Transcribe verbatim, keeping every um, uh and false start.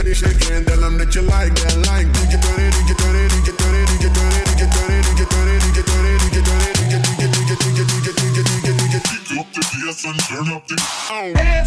shaking, tell them that you like that, like. Did you dirty, did you dirty, did you dirty, did you dirty, did you dirty, did you dirty, did you dirty, did you dirty, did you, did you, did you, did you, did you, did you, did you, did you, did you, did you, did you, did you, did you, did you, Pick up the bass and turn up the.